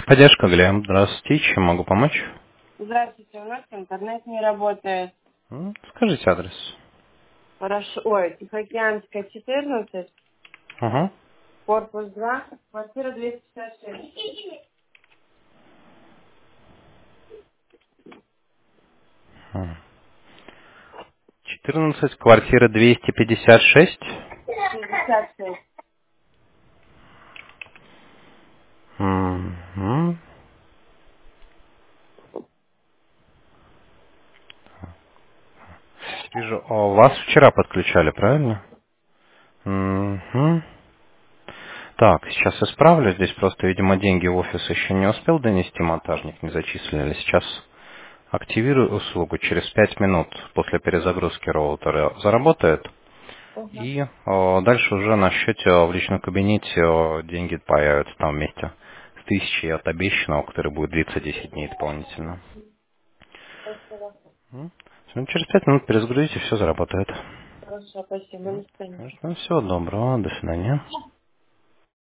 Поддержка, Глеб. Здравствуйте. Чем могу помочь? Здравствуйте, у нас интернет не работает. Скажите адрес. Хорошо. Ой, Тихоокеанская, 14, Угу. корпус 2, квартира 256. 14, квартира 256. 66. Мгм. Вижу, вас вчера подключали, правильно? Мгм. Так, сейчас исправлю. Здесь просто, видимо, деньги в офис еще не успел донести, монтажник не зачислили. Сейчас активирую услугу. Через 5 минут после перезагрузки роутера заработает. Ага. И дальше уже на счете в личном кабинете деньги появятся там вместе с 1000 от обещанного, который будет длиться 10 дней дополнительно. Спасибо. Всё, через 5 минут перезагрузите, все заработает. Хорошо, спасибо. До свидания. Всего доброго, до свидания.